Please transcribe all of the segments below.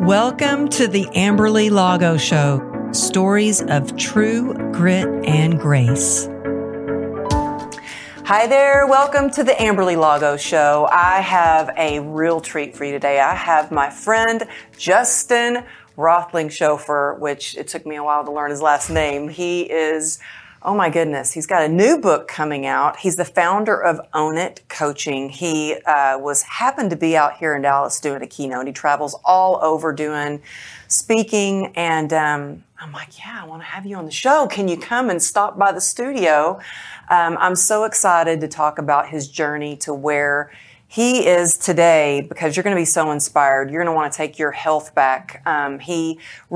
Welcome to the Amberly Lago Show, stories of true grit and grace. Hi there, welcome to the Amberly Lago Show. I have a real treat for you today. I have my friend Justin Rothling-Schofer, which it took me a while to learn his last name. He is, oh my goodness, he's got a new book coming out. He's the founder of Own It Coaching. He happened to be out here in Dallas doing a keynote. He travels all over doing speaking, and I'm like, yeah, I want to have you on the show. Can you come and stop by the studio? I'm so excited to talk about his journey to where he is today, because you're going to be so inspired. You're going to want to take your health back. He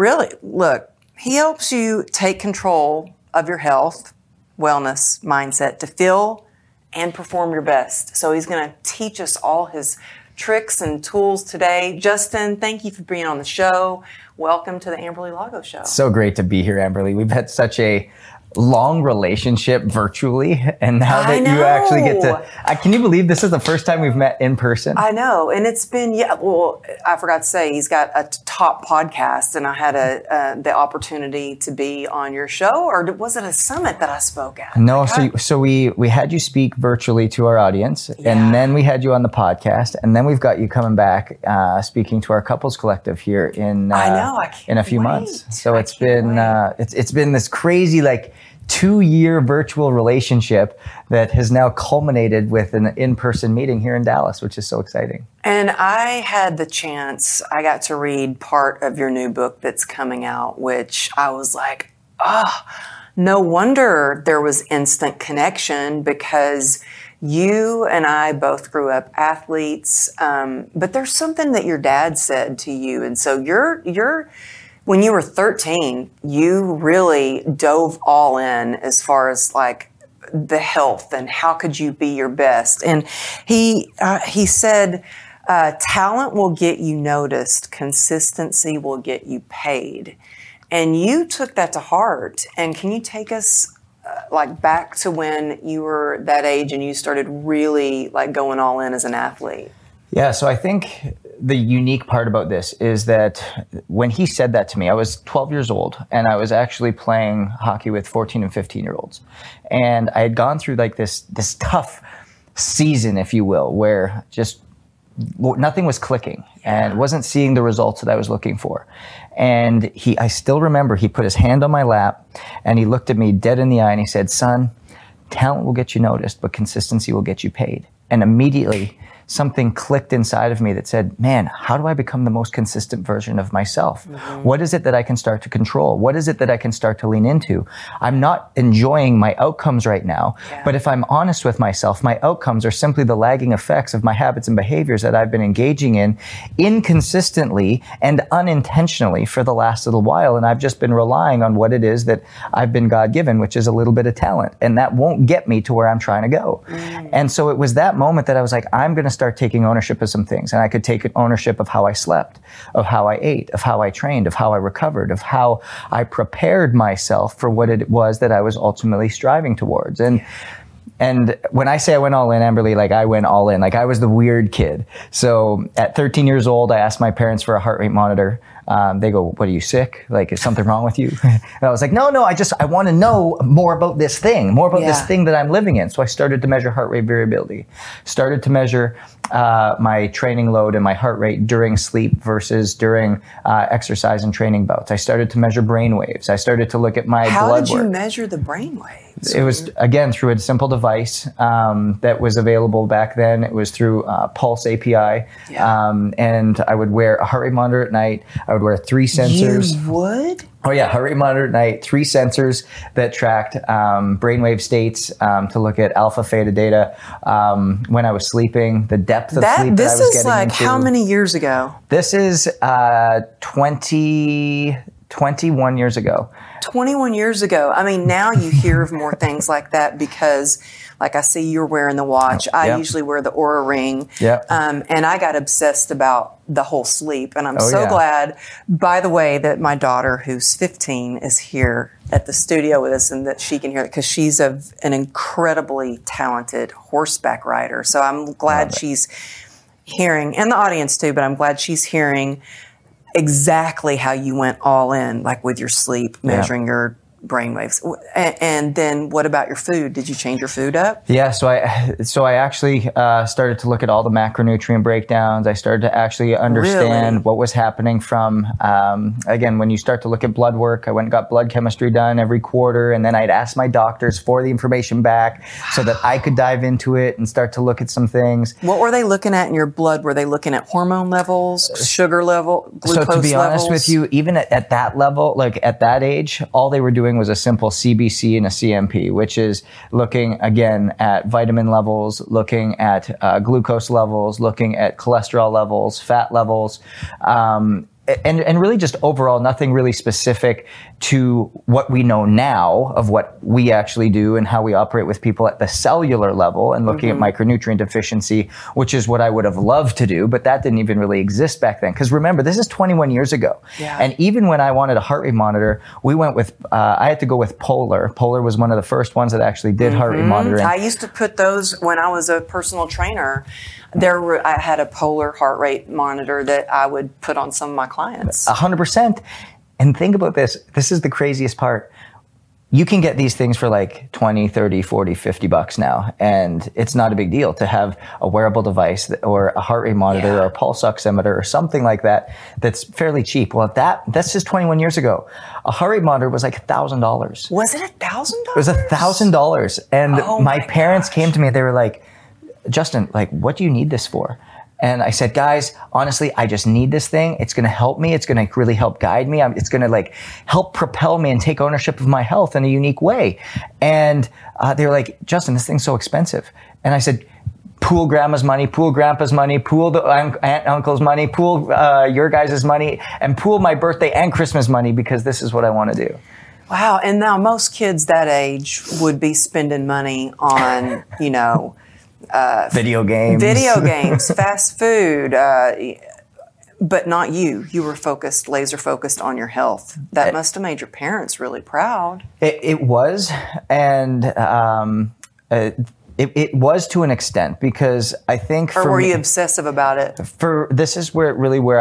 helps you take control of your health, wellness, mindset to feel and perform your best. So he's going to teach us all his tricks and tools today. Justin, thank you for being on the show. Welcome to the Amberly Lago Show. So great to be here, Amberly. We've had such a long relationship virtually, and now that you actually get to, can you believe this is the first time we've met in person? I know, and it's been, I forgot to say, he's got a top podcast, and I had the opportunity to be on your show, or was it a summit that I spoke at? No, so we had you speak virtually to our audience, and then we had you on the podcast, and then we've got you coming back speaking to our couples collective here in a few months. So it's been this crazy 2-year virtual relationship that has now culminated with an in-person meeting here in Dallas, which is so exciting. And I got to read part of your new book that's coming out, which I was like, no wonder there was instant connection, because you and I both grew up athletes, but there's something that your dad said to you. And so when you were 13, you really dove all in as far as the health and how could you be your best. And he said, talent will get you noticed, consistency will get you paid. And you took that to heart. And can you take us back to when you were that age and you started really going all in as an athlete? Yeah, so I think the unique part about this is that when he said that to me, I was 12 years old, and I was actually playing hockey with 14 and 15-year-olds. And I had gone through this tough season, if you will, where just nothing was clicking and wasn't seeing the results that I was looking for. And I still remember he put his hand on my lap and he looked at me dead in the eye and he said, "Son, talent will get you noticed, but consistency will get you paid." And immediately something clicked inside of me that said, man, how do I become the most consistent version of myself? Mm-hmm. What is it that I can start to control? What is it that I can start to lean into? I'm not enjoying my outcomes right now, but if I'm honest with myself, my outcomes are simply the lagging effects of my habits and behaviors that I've been engaging in inconsistently and unintentionally for the last little while. And I've just been relying on what it is that I've been God-given, which is a little bit of talent. And that won't get me to where I'm trying to go. Mm. And so it was that moment that I was like, I'm going to start taking ownership of some things. And I could take ownership of how I slept, of how I ate, of how I trained, of how I recovered, of how I prepared myself for what it was that I was ultimately striving towards. And when I say I went all in, Amberly, I went all in. I was the weird kid. So at 13 years old, I asked my parents for a heart rate monitor. They go, "What, are you sick? Is something wrong with you?" And I was like, no, I want to know more about this thing, this thing that I'm living in. So I started to measure heart rate variability, started to measure my training load and my heart rate during sleep versus during exercise and training bouts. I started to measure brain waves. I started to look at my blood work. How did you measure the brain waves? It was, again, through a simple device that was available back then. It was through Pulse API. Yeah. And I would wear a heart rate monitor at night. I would wear 3 sensors. You would? Oh yeah, heart rate monitor at night, 3 sensors that tracked brainwave states to look at alpha, theta, data when I was sleeping, the depth of sleep that I was getting into. This is how many years ago? This is 21 years ago. 21 years ago. I mean, now you hear of more things like that because, I see you're wearing the watch. I usually wear the Oura Ring. Yep. And I got obsessed about the whole sleep. And I'm glad, by the way, that my daughter, who's 15, is here at the studio with us and that she can hear it because she's an incredibly talented horseback rider. So I'm glad she's hearing, and the audience too, but I'm glad she's hearing exactly how you went all in, like with your sleep, measuring your brainwaves. And then what about your food? Did you change your food up? Yeah, so I actually started to look at all the macronutrient breakdowns. I started to actually understand what was happening from, again, when you start to look at blood work, I went and got blood chemistry done every quarter, and then I'd ask my doctors for the information back so that I could dive into it and start to look at some things. What were they looking at in your blood? Were they looking at hormone levels, sugar level, glucose levels? So to be honest with you, even at that level, like at that age, all they were doing was a simple CBC and a CMP, which is looking again at vitamin levels, looking at glucose levels, looking at cholesterol levels, fat levels, and really just overall nothing really specific to what we know now of what we actually do and how we operate with people at the cellular level and looking at micronutrient deficiency, which is what I would have loved to do, but that didn't even really exist back then. Because remember, this is 21 years ago. Yeah. And even when I wanted a heart rate monitor, we went with, I had to go with Polar. Polar was one of the first ones that actually did heart rate monitoring. I used to put those when I was a personal trainer. I had a Polar heart rate monitor that I would put on some of my clients. 100%. And think about this. This is the craziest part. You can get these things for like 20, 30, 40, $50 now. And it's not a big deal to have a wearable device or a heart rate monitor or a pulse oximeter or something like that that's fairly cheap. Well, that's just 21 years ago. A heart rate monitor was like $1,000. Was it $1,000? It was $1,000. And my parents came to me and they were like, Justin, like, what do you need this for? And I said, guys, honestly, I just need this thing. It's going to help me. It's going to really help guide me. It's going to like help propel me and take ownership of my health in a unique way. And they were like, Justin, this thing's so expensive. And I said, pool grandma's money, pool grandpa's money, pool the aunt and uncle's money, pool your guys' money, and pool my birthday and Christmas money because this is what I want to do. Wow. And now most kids that age would be spending money on, video games, fast food, but not you. You were laser focused on your health. That must have made your parents really proud. It was, and it was to an extent because I think. Or were you obsessive about it? This is where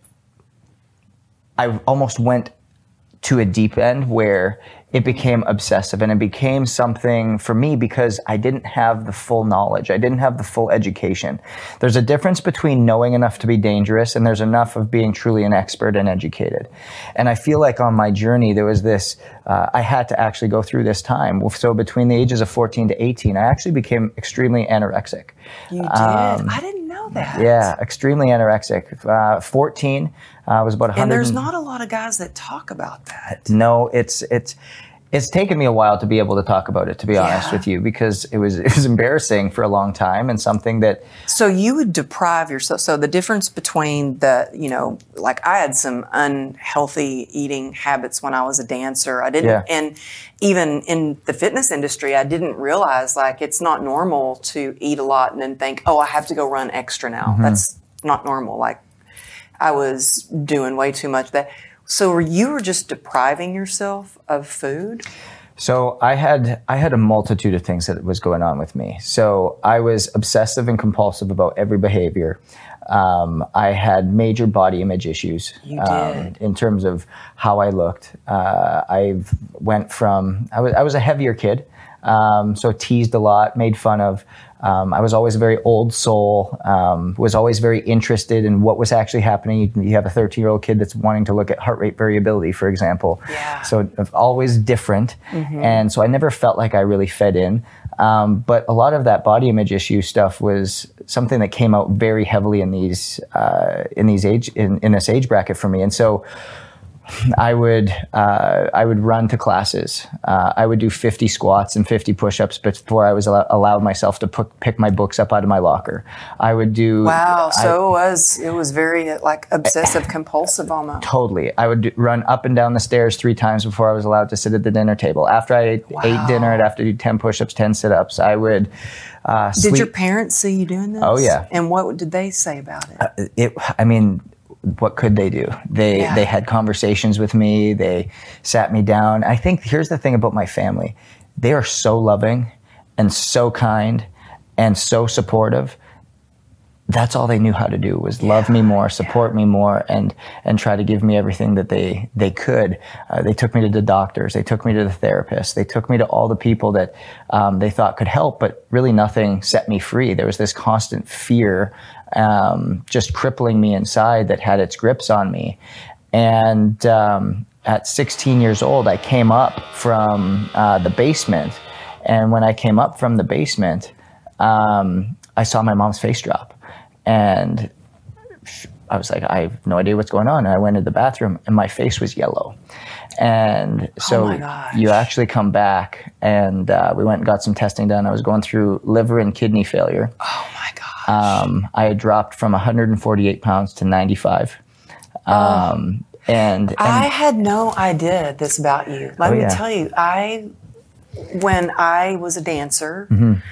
I almost went to a deep end where it became obsessive and it became something for me because I didn't have the full knowledge. I didn't have the full education. There's a difference between knowing enough to be dangerous and there's enough of being truly an expert and educated. And I feel like on my journey, there was this, I had to actually go through this time. So between the ages of 14 to 18, I actually became extremely anorexic. You did? I didn't know that. Yeah, extremely anorexic. 14 was about 100. And there's not a lot of guys that talk about that. No, it's taken me a while to be able to talk about it, to be honest with you, because it was embarrassing for a long time and something that. So you would deprive yourself. So the difference between like I had some unhealthy eating habits when I was a dancer. I didn't, and even in the fitness industry, I didn't realize like it's not normal to eat a lot and then think, oh, I have to go run extra now. That's not normal. Like I was doing way too much of that. So you were just depriving yourself of food? So I had a multitude of things that was going on with me. So I was obsessive and compulsive about every behavior. I had major body image issues. You did. In terms of how I looked. I was a heavier kid, so teased a lot, made fun of. I was always a very old soul, was always very interested in what was actually happening. You have a 13-year-old kid that's wanting to look at heart rate variability, for example. Yeah. So always different. And so I never felt like I really fit in. But a lot of that body image issue stuff was something that came out very heavily in this age bracket for me. And so I would run to classes. I would do 50 squats and 50 push-ups before I was allowed myself to pick my books up out of my locker. I would do. Wow. So it was very like obsessive compulsive almost. Totally. I would run up and down the stairs 3 times before I was allowed to sit at the dinner table. After I ate dinner, I'd have to do 10 push-ups, 10 sit-ups. I would sleep. Did your parents see you doing this? Oh yeah. And what did they say about it? What could they do? They had conversations with me. They sat me down. I think here's the thing about my family. They are so loving and so kind and so supportive that's all they knew how to do was love me more, support me more, and try to give me everything that they could. They took me to the doctors, they took me to the therapists, they took me to all the people that they thought could help, but really nothing set me free. There was this constant fear just crippling me inside that had its grips on me. And at 16 years old, I came up from the basement. And when I came up from the basement, I saw my mom's face drop. And I was like, I have no idea what's going on. And I went to the bathroom and my face was yellow. And so you actually come back, and we went and got some testing done. I was going through liver and kidney failure. Oh my gosh. I had dropped from 148 pounds to 95. And I had no idea this about you. Let me tell you, when I was a dancer,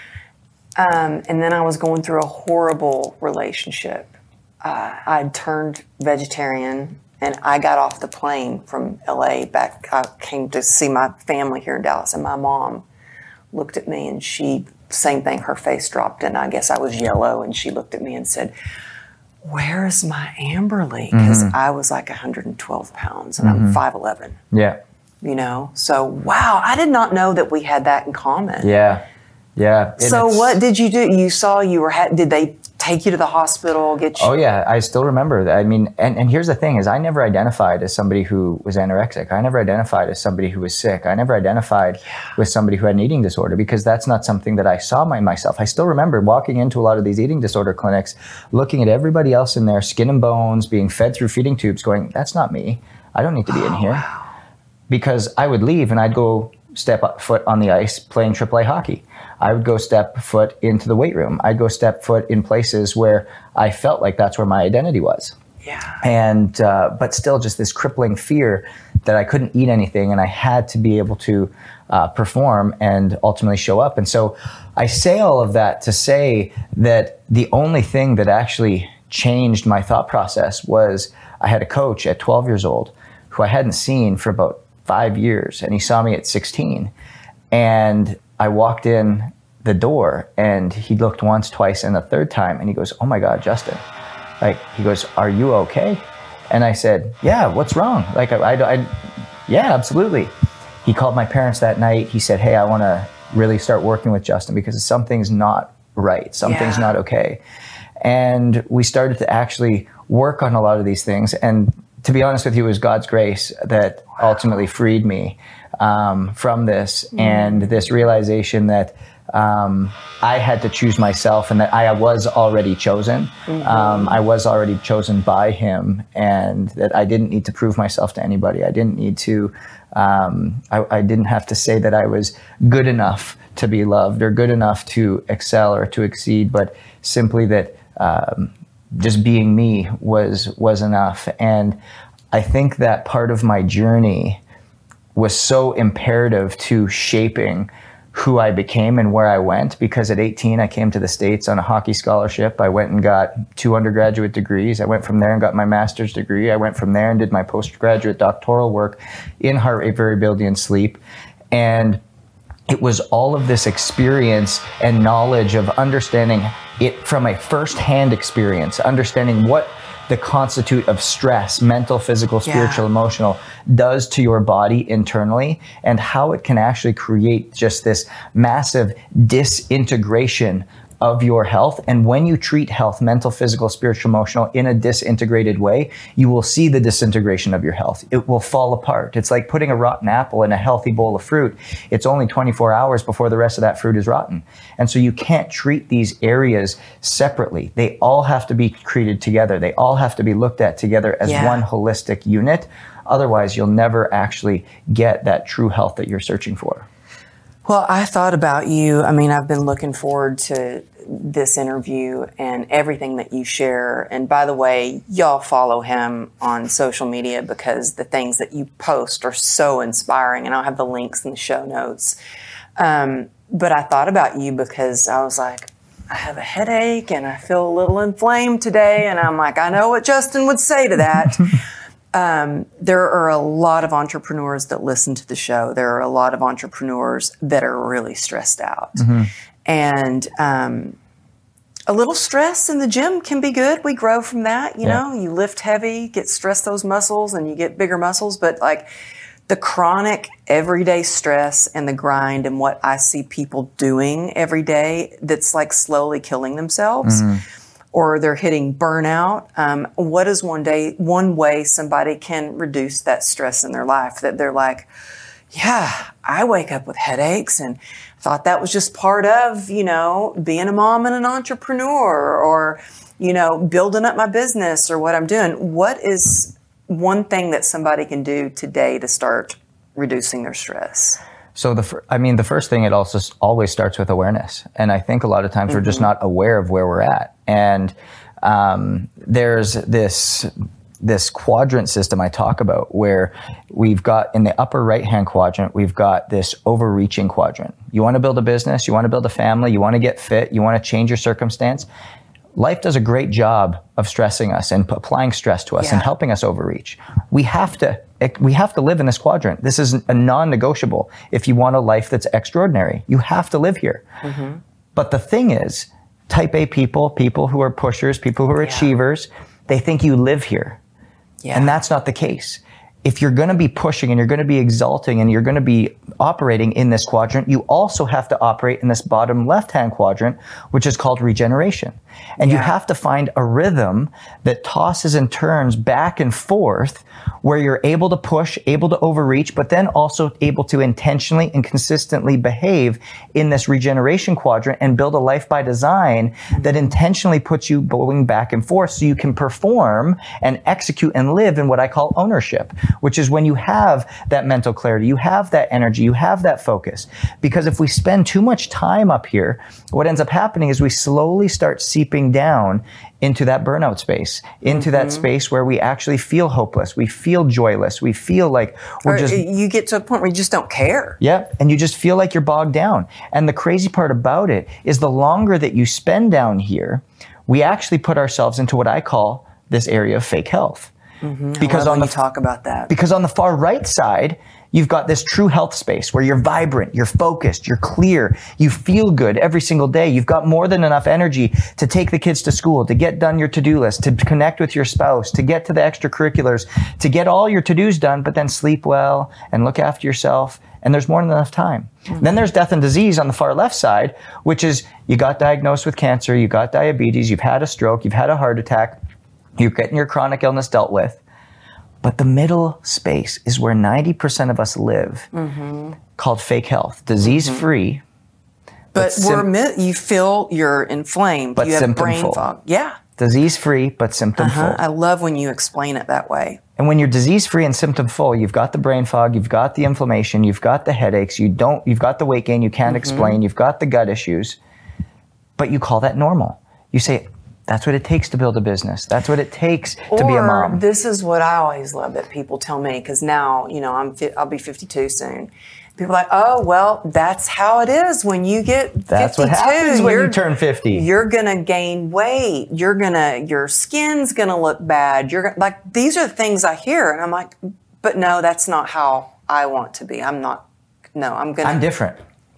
and then I was going through a horrible relationship. I'd turned vegetarian, and I got off the plane from LA back. I came to see my family here in Dallas, and my mom looked at me, and same thing, her face dropped, and I guess I was yellow, and she looked at me and said, "Where is my Amberly?" Because I was like 112 pounds, and I'm 5'11". Yeah. You know? So, wow, I did not know that we had that in common. Yeah. Yeah. So what did you do? You saw you were, did they take you to the hospital, get you? Oh yeah, I still remember that. I mean, and here's the thing is I never identified as somebody who was anorexic. I never identified as somebody who was sick. I never identified with somebody who had an eating disorder, because that's not something that I saw myself. I still remember walking into a lot of these eating disorder clinics, looking at everybody else in there, skin and bones, being fed through feeding tubes, going, that's not me. I don't need to be in here. Wow. Because I would leave and I'd go step foot on the ice playing AAA hockey. I would go step foot into the weight room. I'd go step foot in places where I felt like that's where my identity was. Yeah. And, but still just this crippling fear that I couldn't eat anything and I had to be able to perform and ultimately show up. And so I say all of that to say that the only thing that actually changed my thought process was I had a coach at 12 years old who I hadn't seen for about 5 years, and he saw me at 16, and I walked in the door and he looked once, twice, and the third time, and he goes, "Oh my God, Justin," like, he goes, "Are you okay?" And I said, "Yeah, what's wrong?" Like, yeah, absolutely. He called my parents that night. He said, "Hey, I want to really start working with Justin because something's not right. Something's not okay." And we started to actually work on a lot of these things. And to be honest with you, it was God's grace that ultimately freed me from this and this realization that I had to choose myself and that I was already chosen. I was already chosen by him, and that I didn't need to prove myself to anybody. I didn't need to, I didn't have to say that I was good enough to be loved or good enough to excel or to exceed, but simply that just being me was enough. And I think that part of my journey was so imperative to shaping who I became and where I went, because at 18, I came to the States on a hockey scholarship. I went and got 2 undergraduate degrees. I went from there and got my master's degree. I went from there and did my postgraduate doctoral work in heart rate variability and sleep. And it was all of this experience and knowledge of understanding it from a first-hand experience, understanding what the constitute of stress, mental, physical, spiritual, emotional, does to your body internally, and how it can actually create just this massive disintegration of your health. And when you treat health, mental, physical, spiritual, emotional, in a disintegrated way, you will see the disintegration of your health. It will fall apart. It's like putting a rotten apple in a healthy bowl of fruit. It's only 24 hours before the rest of that fruit is rotten. And so you can't treat these areas separately. They all have to be treated together. They all have to be looked at together as one holistic unit. Otherwise, you'll never actually get that true health that you're searching for. Well, I thought about you. I mean, I've been looking forward to this interview and everything that you share. And by the way, y'all follow him on social media because the things that you post are so inspiring. And I'll have the links in the show notes. But I thought about you because I was like, I have a headache and I feel a little inflamed today. And I'm like, I know what Justin would say to that. There are a lot of entrepreneurs that listen to the show. There are a lot of entrepreneurs that are really stressed out. And a little stress in the gym can be good. We grow from that. You know, you lift heavy, stress those muscles, and you get bigger muscles. But like the chronic everyday stress and the grind and what I see people doing every day that's like slowly killing themselves or they're hitting burnout. What is one way somebody can reduce that stress in their life that they're like, yeah, I wake up with headaches and thought that was just part of, you know, being a mom and an entrepreneur or, you know, building up my business or what I'm doing. What is one thing that somebody can do today to start reducing their stress? So the first thing, it also always starts with awareness. And I think a lot of times we're just not aware of where we're at. And there's this quadrant system I talk about where we've got in the upper right-hand quadrant, we've got this overreaching quadrant. You want to build a business, you want to build a family, you want to get fit, you want to change your circumstance. Life does a great job of stressing us and applying stress to us and helping us overreach. We have to live in this quadrant. This is a non-negotiable. If you want a life that's extraordinary, you have to live here. But the thing is, type A people who are pushers, people who are achievers, they think you live here. And that's not the case. If you're going to be pushing and you're going to be exalting and you're going to be operating in this quadrant, you also have to operate in this bottom left-hand quadrant, which is called regeneration. And you have to find a rhythm that tosses and turns back and forth where you're able to push, able to overreach, but then also able to intentionally and consistently behave in this regeneration quadrant and build a life by design that intentionally puts you going back and forth so you can perform and execute and live in what I call ownership, which is when you have that mental clarity, you have that energy, you have that focus. Because if we spend too much time up here, what ends up happening is we slowly start seeping down into that burnout space, into that space where we actually feel hopeless, we feel joyless, we feel like you get to a point where you just don't care. Yeah, and you just feel like you're bogged down. And the crazy part about it is the longer that you spend down here, we actually put ourselves into what I call this area of fake health. Because you talk about that. Because on the far right side, you've got this true health space where you're vibrant, you're focused, you're clear, you feel good every single day. You've got more than enough energy to take the kids to school, to get done your to-do list, to connect with your spouse, to get to the extracurriculars, to get all your to-dos done, but then sleep well and look after yourself. And there's more than enough time. Then there's death and disease on the far left side, which is you got diagnosed with cancer, you got diabetes, you've had a stroke, you've had a heart attack, you're getting your chronic illness dealt with. But the middle space is where 90% of us live, called fake health, disease-free. But you feel you're inflamed, but you have brain fog. Yeah. Disease-free, but symptom-full. I love when you explain it that way. And when you're disease-free and symptom-full, you've got the brain fog, you've got the inflammation, you've got the headaches, you've got the weight gain you can't explain, you've got the gut issues, but you call that normal. You say, that's what it takes to build a business. That's what it takes to be a mom. This is what I always love that people tell me, because now, you know, I'll be 52 soon. People are like, oh, well, that's how it is when you get 52. That's what happens when you turn 50. You're going to gain weight. your skin's going to look bad. Like, these are the things I hear. And I'm like, but no, that's not how I want to be. I'm different.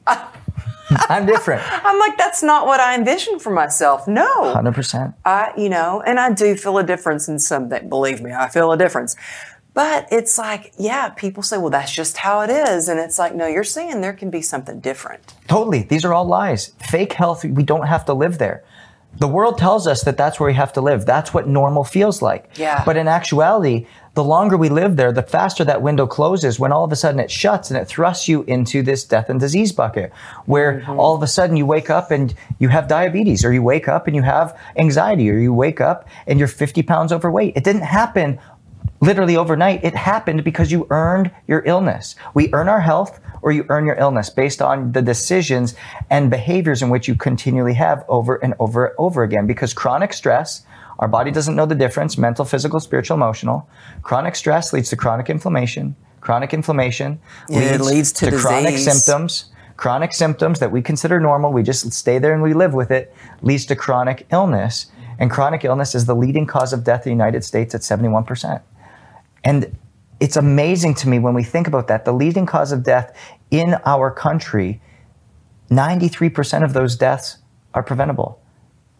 I'm different. I'm like, that's not what I envisioned for myself. No. 100%. And I do feel a difference in something. Believe me, I feel a difference. But it's like, people say, well, that's just how it is. And it's like, no, you're saying there can be something different. Totally. These are all lies. Fake health, we don't have to live there. The world tells us that that's where we have to live. That's what normal feels like. Yeah. But in actuality, the longer we live there, the faster that window closes when all of a sudden it shuts and it thrusts you into this death and disease bucket where all of a sudden you wake up and you have diabetes, or you wake up and you have anxiety, or you wake up and you're 50 pounds overweight. It didn't happen literally overnight. It happened because you earned your illness. We earn our health, or you earn your illness based on the decisions and behaviors in which you continually have over and over and over again. Because chronic stress, our body doesn't know the difference, mental, physical, spiritual, emotional. Chronic stress leads to chronic inflammation. Chronic inflammation leads to chronic symptoms. Chronic symptoms that we consider normal, we just stay there and we live with it, leads to chronic illness. And chronic illness is the leading cause of death in the United States at 71%. And it's amazing to me when we think about that. The leading cause of death in our country, 93% of those deaths are preventable.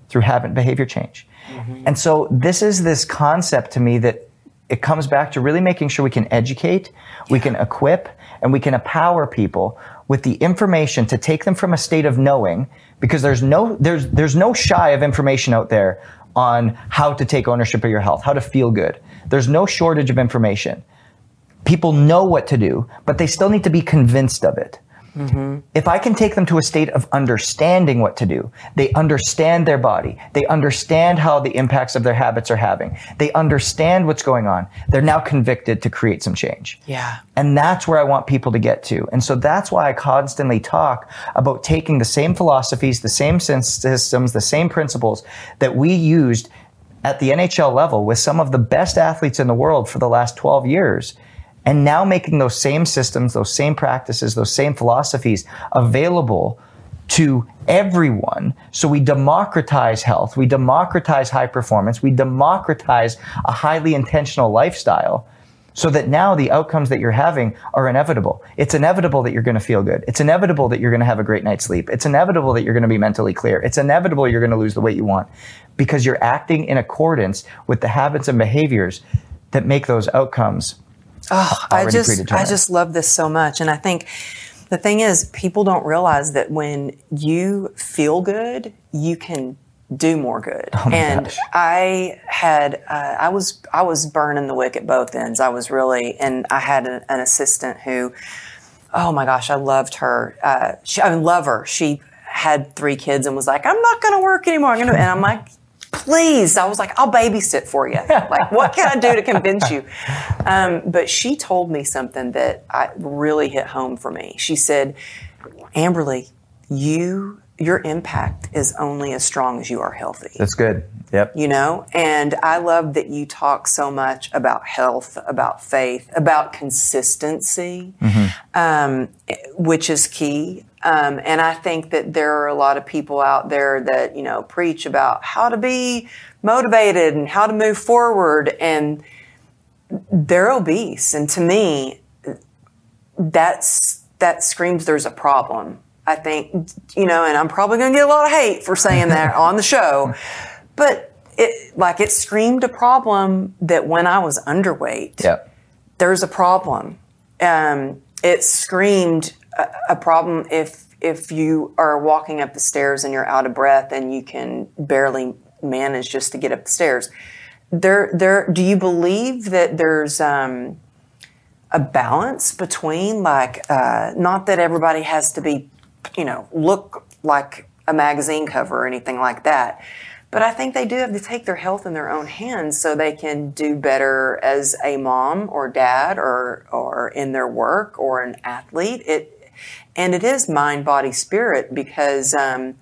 through habit and behavior change. And so this is this concept to me that it comes back to really making sure we can educate, we can equip, and we can empower people with the information to take them from a state of knowing, because there's no shy of information out there on how to take ownership of your health, how to feel good. There's no shortage of information. People know what to do, but they still need to be convinced of it. If I can take them to a state of understanding what to do, they understand their body, they understand how the impacts of their habits are having, they understand what's going on, they're now convicted to create some change. Yeah. And that's where I want people to get to. And so that's why I constantly talk about taking the same philosophies, the same systems, the same principles that we used at the NHL level with some of the best athletes in the world for the last 12 years, and now making those same systems, those same practices, those same philosophies available to everyone. So we democratize health, we democratize high performance, we democratize a highly intentional lifestyle, so that now the outcomes that you're having are inevitable. It's inevitable that you're going to feel good. It's inevitable that you're going to have a great night's sleep. It's inevitable that you're going to be mentally clear. It's inevitable you're going to lose the weight you want, because you're acting in accordance with the habits and behaviors that make those outcomes. I just love this so much. And I think the thing is, people don't realize that when you feel good, you can do more good. Gosh. I was burning the wick at both ends. I had an assistant who, oh my gosh, I loved her. I love her. She had 3 kids and was like, I'm not going to work anymore. And I'm like, please. I was like, I'll babysit for you. Like, what can I do to convince you? But she told me something that really hit home for me. She said, Amberly, your impact is only as strong as you are healthy. That's good. Yep. And I love that you talk so much about health, about faith, about consistency, which is key. And I think that there are a lot of people out there that, preach about how to be motivated and how to move forward, and they're obese. And to me, that screams there's a problem. I think, and I'm probably going to get a lot of hate for saying that on the show, but it screamed a problem that when I was underweight, there's a problem. It screamed a problem if you are walking up the stairs and you're out of breath and you can barely manage just to get up the stairs. Do you believe that there's a balance between not that everybody has to be, look like a magazine cover or anything like that, but I think they do have to take their health in their own hands so they can do better as a mom or dad or in their work or an athlete. It is mind, body, spirit, because, I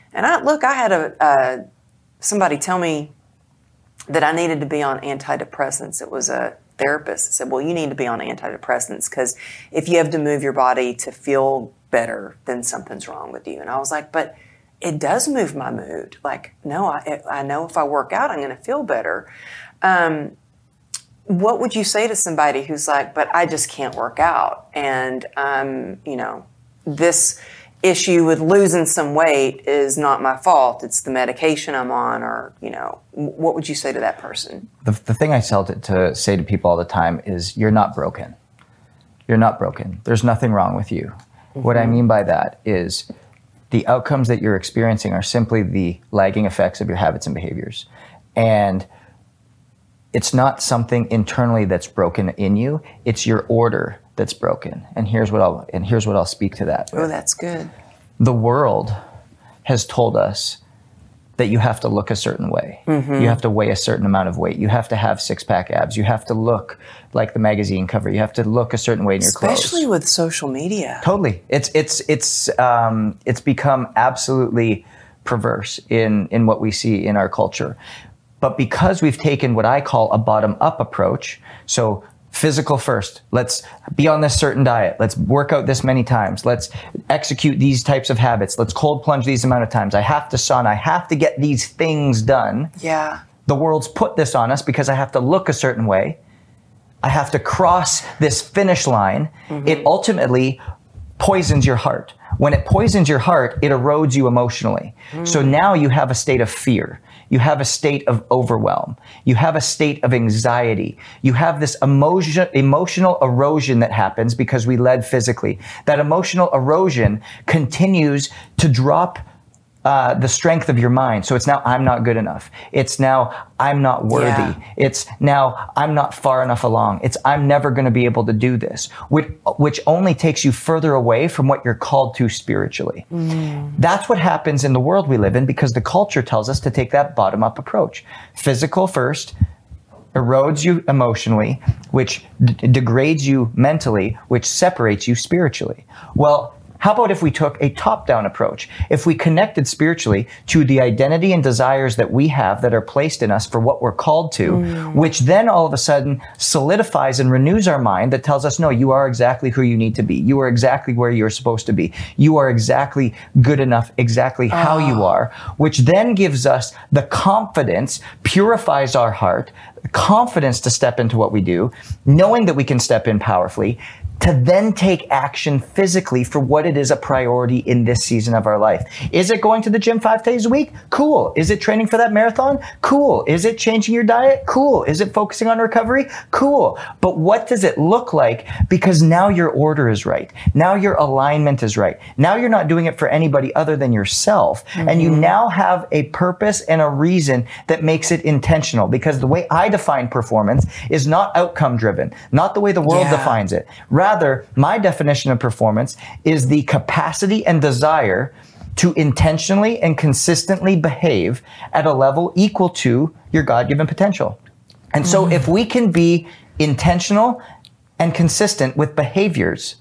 had somebody tell me that I needed to be on antidepressants. It was a therapist that said, well, you need to be on antidepressants because if you have to move your body to feel better, then something's wrong with you. And I was like, but it does move my mood. Like, no, I know if I work out, I'm going to feel better. What would you say to somebody who's like, but I just can't work out, and this issue with losing some weight is not my fault, it's the medication I'm on, or, what would you say to that person? The thing I tell to say to people all the time is, you're not broken. You're not broken. There's nothing wrong with you. What I mean by that is the outcomes that you're experiencing are simply the lagging effects of your habits and behaviors. And it's not something internally that's broken in you. It's your order that's broken. And here's what I'll speak to that. Oh, that's good. The world has told us that you have to look a certain way. You have to weigh a certain amount of weight. You have to have 6-pack abs. You have to look like the magazine cover. You have to look a certain way in your clothes. Especially with social media. Totally. It's become absolutely perverse in what we see in our culture. But because we've taken what I call a bottom-up approach, so physical first, let's be on this certain diet, let's work out this many times, let's execute these types of habits, let's cold plunge these amount of times, I have to sauna, I have to get these things done. Yeah. The world's put this on us because I have to look a certain way. I have to cross this finish line. It ultimately poisons your heart. When it poisons your heart, it erodes you emotionally. So now you have a state of fear. You have a state of overwhelm. You have a state of anxiety. You have this emotional erosion that happens because we led physically. That emotional erosion continues to drop the strength of your mind. So it's now, I'm not good enough. It's now, I'm not worthy. Yeah. It's now, I'm not far enough along. It's, I'm never going to be able to do this, which only takes you further away from what you're called to spiritually. That's what happens in the world we live in, because the culture tells us to take that bottom-up approach. Physical first, erodes you emotionally, which degrades you mentally, which separates you spiritually. Well, how about if we took a top-down approach? If we connected spiritually to the identity and desires that we have that are placed in us for what we're called to, which then all of a sudden solidifies and renews our mind that tells us, no, you are exactly who you need to be. You are exactly where you're supposed to be. You are exactly good enough, exactly how you are, which then gives us the confidence, purifies our heart, confidence to step into what we do, knowing that we can step in powerfully, to then take action physically for what it is a priority in this season of our life. Is it going to the gym 5 days a week? Cool. Is it training for that marathon? Cool. Is it changing your diet? Cool. Is it focusing on recovery? Cool. But what does it look like? Because now your order is right. Now your alignment is right. Now you're not doing it for anybody other than yourself. And you now have a purpose and a reason that makes it intentional. Because the way I define performance is not outcome driven, not the way the world defines it. Rather, my definition of performance is the capacity and desire to intentionally and consistently behave at a level equal to your God-given potential. And so if we can be intentional and consistent with behaviors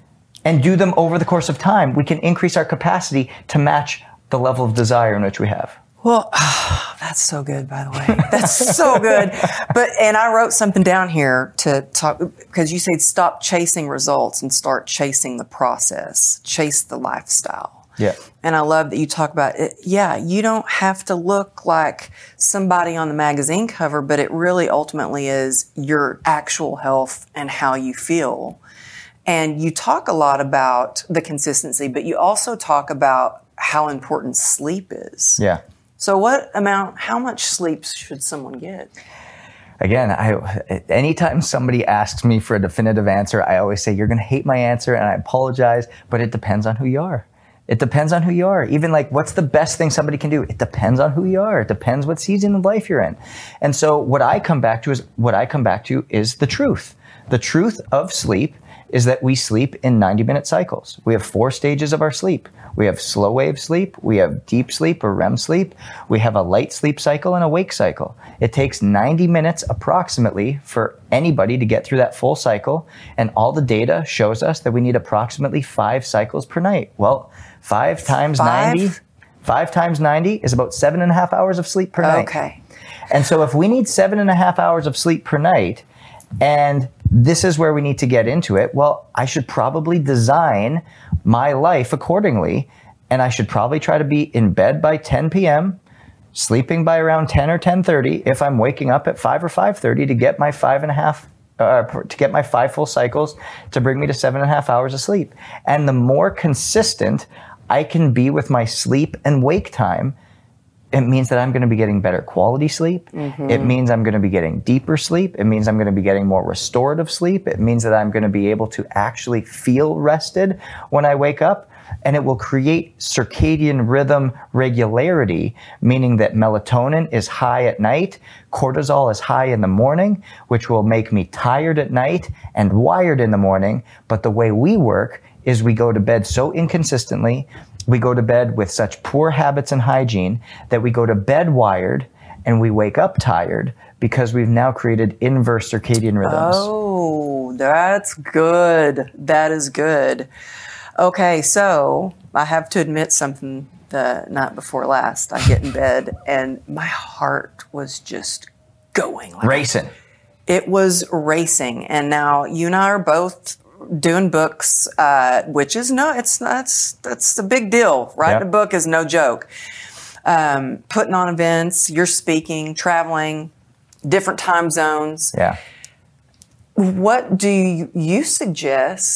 and do them over the course of time, we can increase our capacity to match the level of desire in which we have. Well, that's so good, by the way. That's so good. And I wrote something down here to talk, because you said stop chasing results and start chasing the process, chase the lifestyle. Yeah. And I love that you talk about it. Yeah, you don't have to look like somebody on the magazine cover, but it really ultimately is your actual health and how you feel. And you talk a lot about the consistency, but you also talk about how important sleep is. Yeah. So how much sleep should someone get? Again, anytime somebody asks me for a definitive answer, I always say, you're going to hate my answer, and I apologize, but it depends on who you are. It depends on who you are. Even like, what's the best thing somebody can do? It depends on who you are. It depends what season of life you're in. And so what I come back to is the truth. The truth of sleep is that we sleep in 90-minute cycles. We have 4 stages of our sleep. We have slow wave sleep, we have deep sleep or REM sleep, we have a light sleep cycle and a wake cycle. It takes 90 minutes approximately for anybody to get through that full cycle, and all the data shows us that we need approximately 5 cycles per night. Well, 5 times 90 is about 7.5 hours of sleep per night. Okay. And so if we need 7.5 hours of sleep per night, and this is where we need to get into it, well, I should probably design my life accordingly, and I should probably try to be in bed by 10 p.m., sleeping by around 10 or 10:30 if I'm waking up at 5 or 5:30 to get my 5 full cycles to bring me to 7.5 hours of sleep. And the more consistent I can be with my sleep and wake time, it means that I'm going to be getting better quality sleep. It means I'm going to be getting deeper sleep. It means I'm going to be getting more restorative sleep. It means that I'm going to be able to actually feel rested when I wake up. And it will create circadian rhythm regularity, meaning that melatonin is high at night, cortisol is high in the morning, which will make me tired at night and wired in the morning. But the way we work is we go to bed so inconsistently, we go to bed with such poor habits and hygiene that we go to bed wired and we wake up tired because we've now created inverse circadian rhythms. Oh, that's good. That is good. Okay, so I have to admit something. The night before last, I get in bed and my heart was just going. Racing. It was racing. And now you and I are both doing books, which is that's a big deal. Writing a book is no joke. Putting on events, you're speaking, traveling, different time zones. Yeah. What do you suggest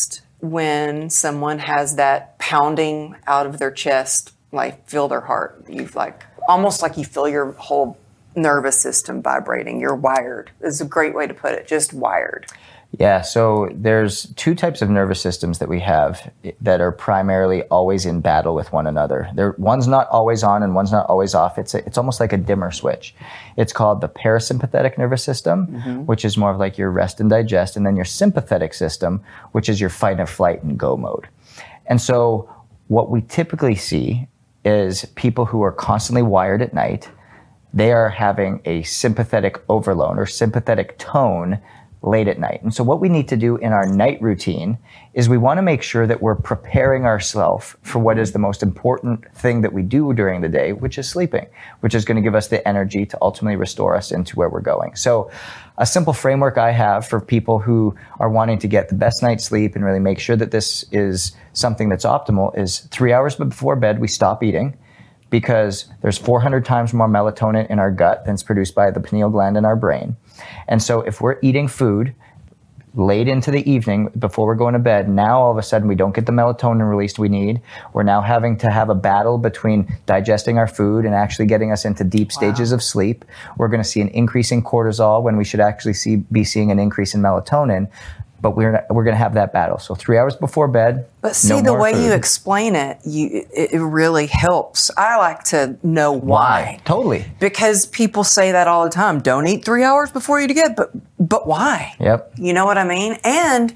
when someone has that pounding out of their chest, like feel their heart. You've like almost like you feel your whole nervous system vibrating. You're wired. Is a great way to put it. Just wired. Yeah, so there's two types of nervous systems that we have that are primarily always in battle with one another. One's not always on and one's not always off. It's almost like a dimmer switch. It's called the parasympathetic nervous system, which is more of like your rest and digest, and then your sympathetic system, which is your fight or flight and go mode. And so what we typically see is people who are constantly wired at night, they are having a sympathetic overload or sympathetic tone late at night. And so what we need to do in our night routine is we want to make sure that we're preparing ourselves for what is the most important thing that we do during the day, which is sleeping, which is going to give us the energy to ultimately restore us into where we're going. So a simple framework I have for people who are wanting to get the best night's sleep and really make sure that this is something that's optimal is 3 hours before bed, we stop eating, because there's 400 times more melatonin in our gut than is produced by the pineal gland in our brain. And so if we're eating food late into the evening before we're going to bed, now all of a sudden we don't get the melatonin released we need. We're now having to have a battle between digesting our food and actually getting us into deep stages of sleep. We're going to see an increase in cortisol when we should actually be seeing an increase in melatonin. But we're going to have that battle. So 3 hours before bed. But see, the way you explain it, it really helps. I like to know why. Totally. Because people say that all the time. Don't eat 3 hours before you get, but why? Yep. You know what I mean? And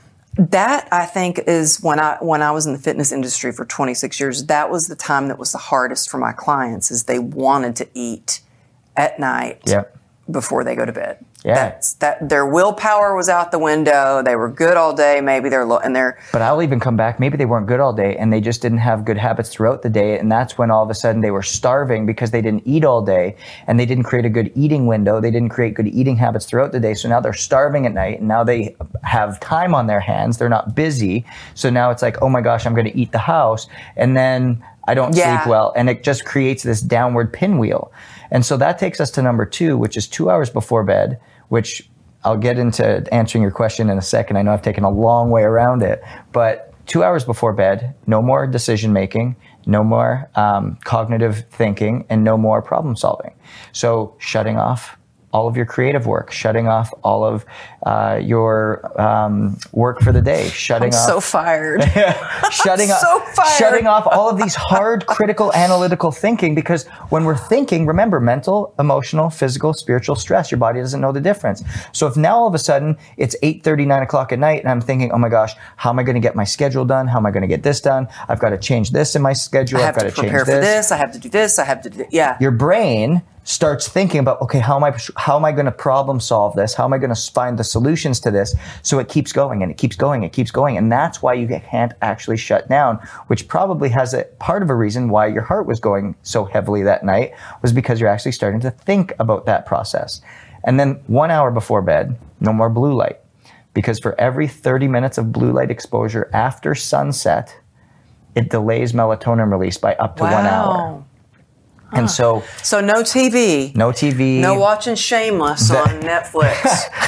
that, I think, is when I was in the fitness industry for 26 years, that was the time that was the hardest for my clients, is they wanted to eat at night before they go to bed. Yeah. That their willpower was out the window. They were good all day. Maybe But I'll even come back. Maybe they weren't good all day and they just didn't have good habits throughout the day. And that's when all of a sudden they were starving because they didn't eat all day and they didn't create a good eating window. They didn't create good eating habits throughout the day. So now they're starving at night and now they have time on their hands. They're not busy. So now it's like, oh my gosh, I'm going to eat the house. And then I don't sleep well. And it just creates this downward pinwheel. And so that takes us to number 2, which is 2 hours before bed, which I'll get into answering your question in a second. I know I've taken a long way around it, but 2 hours before bed, no more decision making, no more cognitive thinking, and no more problem solving. So shutting off all of your creative work, shutting off all of your work for the day, shutting off. So fired. Shutting off all of these hard, critical, analytical thinking, because when we're thinking, remember, mental, emotional, physical, spiritual stress, your body doesn't know the difference. So if now all of a sudden it's 8:30, 9 o'clock at night and I'm thinking, oh my gosh, how am I going to get my schedule done? How am I going to get this done? I've got to change this in my schedule. I've got to prepare for this. I have to do this. I have to do, Your brain starts thinking about, okay, how am I going to problem solve this? How am I going to find the solutions to this? So it keeps going and it keeps going, it keeps going. And that's why you can't actually shut down, which probably has a part of a reason why your heart was going so heavily that night, was because you're actually starting to think about that process. And then 1 hour before bed, no more blue light. Because for every 30 minutes of blue light exposure after sunset, it delays melatonin release by up to 1 hour. And so no TV. No TV. No watching Shameless on Netflix.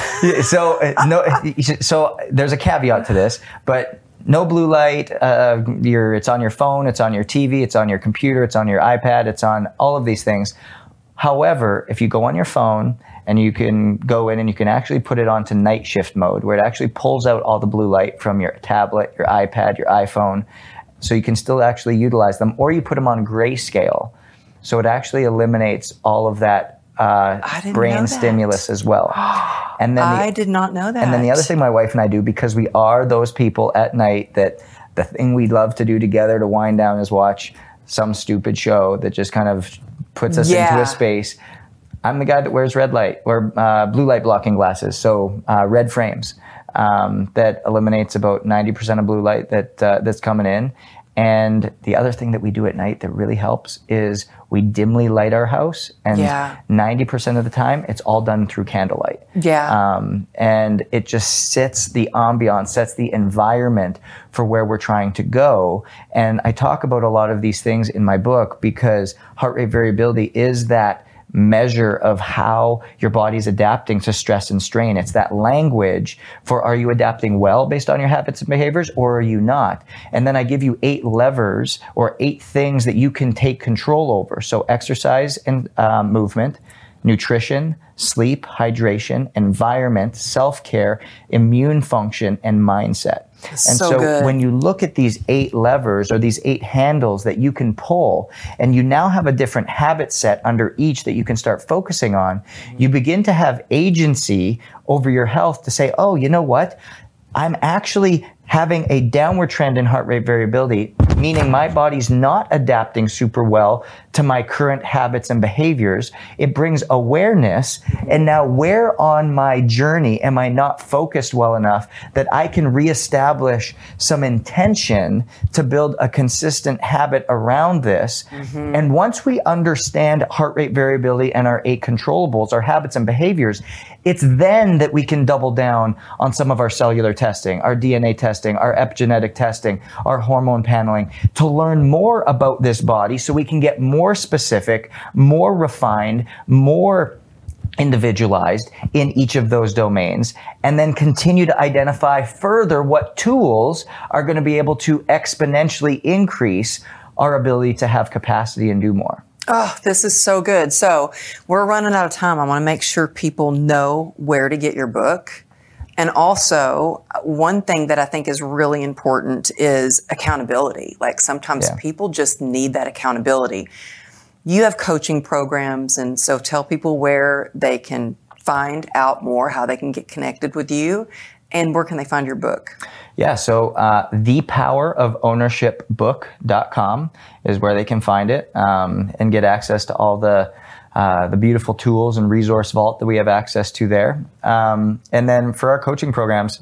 So there's a caveat to this, but no blue light. It's on your phone, it's on your TV, it's on your computer, it's on your iPad, it's on all of these things. However, if you go on your phone and you can go in and you can actually put it onto night shift mode, where it actually pulls out all the blue light from your tablet, your iPad, your iPhone, so you can still actually utilize them, or you put them on grayscale. So it actually eliminates all of that brain stimulus as well. And then I did not know that. And then the other thing my wife and I do, because we are those people at night that the thing we love to do together to wind down is watch some stupid show that just kind of puts us into a space. I'm the guy that wears red light or blue light blocking glasses, so red frames, that eliminates about 90% of blue light that's coming in. And the other thing that we do at night that really helps is we dimly light our house, and 90% of the time it's all done through candlelight. And it just sets the ambiance, sets the environment for where we're trying to go. And I talk about a lot of these things in my book because heart rate variability is that measure of how your body's adapting to stress and strain. It's that language for, are you adapting well based on your habits and behaviors, or are you not? And then I give you 8 levers or 8 things that you can take control over. So exercise and movement, nutrition, sleep, hydration, environment, self-care, immune function, and mindset. And so when you look at these 8 levers or these 8 handles that you can pull, and you now have a different habit set under each that you can start focusing on, you begin to have agency over your health to say, oh, you know what? I'm actually having a downward trend in heart rate variability, meaning my body's not adapting super well to my current habits and behaviors. It brings awareness. And now where on my journey am I not focused well enough that I can reestablish some intention to build a consistent habit around this? And once we understand heart rate variability and our 8 controllables, our habits and behaviors, it's then that we can double down on some of our cellular testing, our DNA testing, our epigenetic testing, our hormone paneling, to learn more about this body so we can get more specific, more refined, more individualized in each of those domains, and then continue to identify further what tools are going to be able to exponentially increase our ability to have capacity and do more. Oh, this is so good. So we're running out of time. I want to make sure people know where to get your book. And also, one thing that I think is really important is accountability. Like sometimes people just need that accountability. You have coaching programs, and so tell people where they can find out more, how they can get connected with you, and where can they find your book? Yeah, so thepowerofownershipbook.com is where they can find it and get access to all the beautiful tools and resource vault that we have access to there. And then for our coaching programs,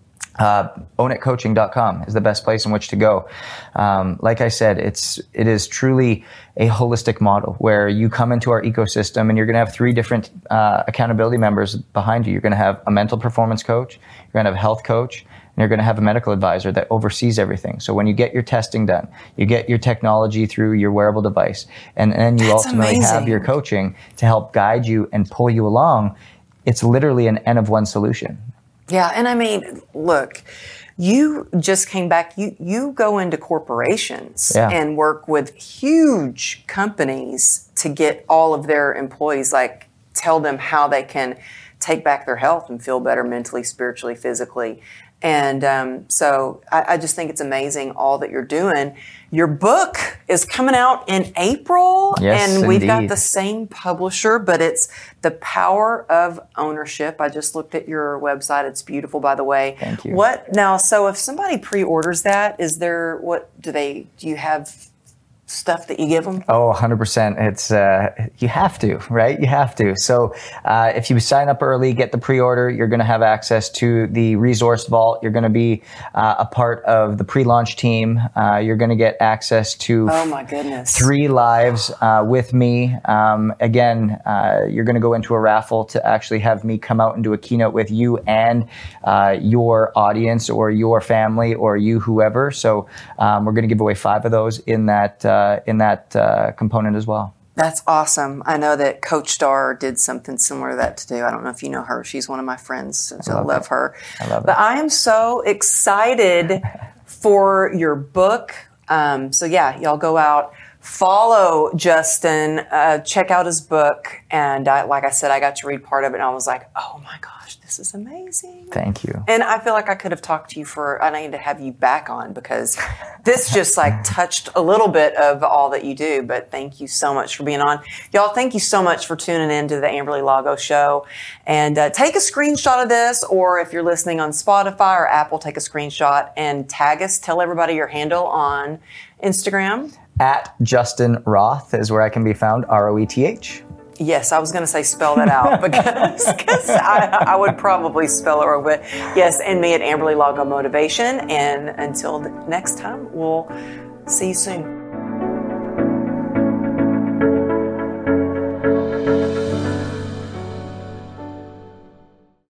ownitcoaching.com is the best place in which to go. Like I said, it is truly a holistic model where you come into our ecosystem and you're going to have 3 different accountability members behind you. You're going to have a mental performance coach, you're going to have a health coach, and you're going to have a medical advisor that oversees everything. So when you get your testing done, you get your technology through your wearable device, and then you ultimately have your coaching to help guide you and pull you along. It's literally an N of 1 solution. Yeah, and I mean, look, you just came back. You go into corporations and work with huge companies to get all of their employees, like tell them how they can take back their health and feel better mentally, spiritually, physically. And so I just think it's amazing all that you're doing. Your book is coming out in April, and we've got the same publisher, but it's The Power of Ownership. I just looked at your website. It's beautiful, by the way. Thank you. What now? So if somebody pre-orders that, do you have stuff that you give them? Oh, 100%. It's, you have to, right? You have to. So, if you sign up early, get the pre-order, you're going to have access to the resource vault. You're going to be, a part of the pre-launch team. You're going to get access to oh my goodness, 3 lives, with me. Again, you're going to go into a raffle to actually have me come out and do a keynote with you and, your audience or your family or you, whoever. So, we're going to give away 5 of those in that component as well. That's awesome. I know that Coach Star did something similar to that too. I don't know if you know her. She's one of my friends, so I love her. I love But I am so excited for your book. So yeah, y'all go out, follow Justin, check out his book. And like I said, I got to read part of it and I was like, oh my gosh, this is amazing. Thank you. And I feel like I could have talked to you I need to have you back on because this just like touched a little bit of all that you do. But thank you so much for being on. Y'all, thank you so much for tuning in to the Amberly Lago Show. And take a screenshot of this, or if you're listening on Spotify or Apple, take a screenshot and tag us. Tell everybody your handle on Instagram. At Justin Roth is where I can be found, ROETH. Yes, I was going to say spell that out because I would probably spell it wrong. But yes, and me at Amberly Lago Motivation. And until next time, we'll see you soon.